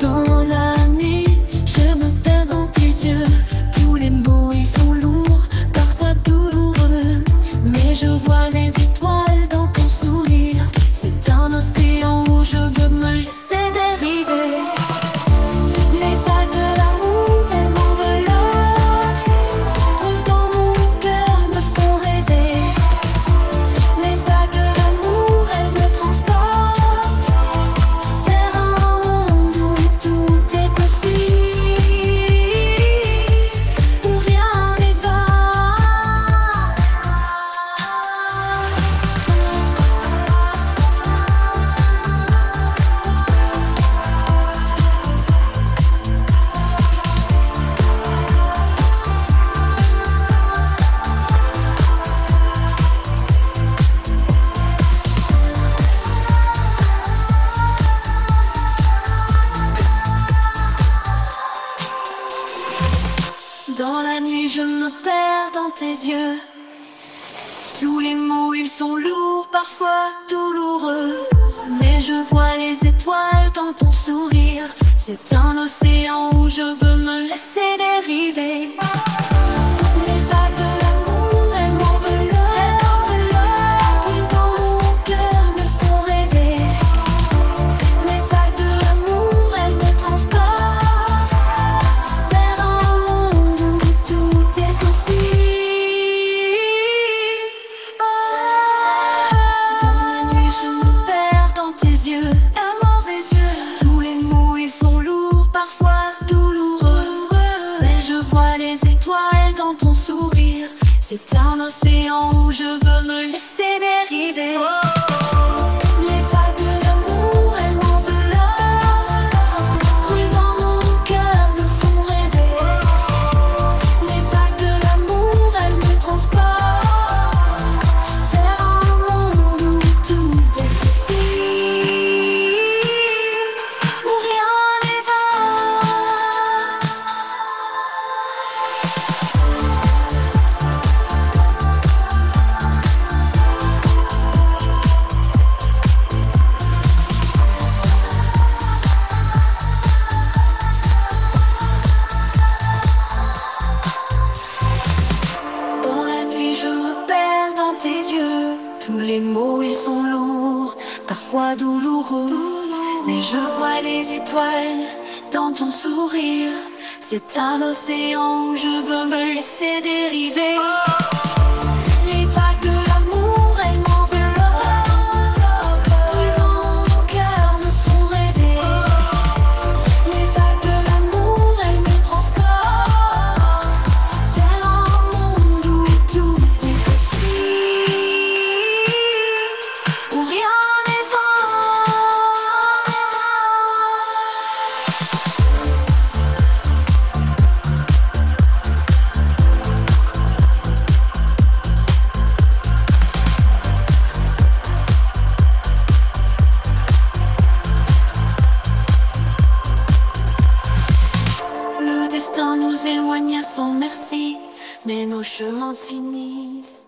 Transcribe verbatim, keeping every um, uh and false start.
Dans la nuit, je me perds dans tes yeux. Tous les mots ils sont lourds, parfois douloureux, mais je vois les étoiles dans ton sourire. C'est un océan où je veux me laisser dériver. Les vagues de l'amour, elles m'enveloppent, dans mon cœur me font rêver. Les vagues de l'amour, elles me transportent vers un monde où tout est possible, où rien n'est vain. Dans la nuit, je me perds dans tes yeux. Tous les mots, ils sont lourds, parfois douloureux, mais je vois les étoiles dans ton sourire. C'est un océan où je veux me laisser dériver. Les vagues de l'amour, elles m'enveloppent, et dans mon cœur me font rêver. Les vagues de l'amour, elles me transportent vers un monde où tout est possible. Dans la nuit, je me perds dans tes yeux, aimant tes yeux. Tous les mots, ils sont lourds, parfois douloureux, mais je vois les étoiles dans ton sourire. C'est un océan où je veux me laisser dériver. Les vagues de l'amour, elles m'enveloppent, et dans mon cœur me font rêver. Les vagues de l'amour, elles me transportent vers un monde où tout est possible, où rien n'est vain. Dans la nuit, je me perds dans tes yeux. Tous les mots, ils sont lourds, parfois douloureux, mais je vois les étoiles dans ton sourire. C'est un océan où je veux me laisser dériver. Les vagues de l'amour, elles m'enveloppent, et dans mon cœur me font rêver. Les vagues de l'amour, elles me transportent vers un monde où tout est possible, où rien n'est vain. Le destin nous éloigne sans merci, mais nos chemins finissent.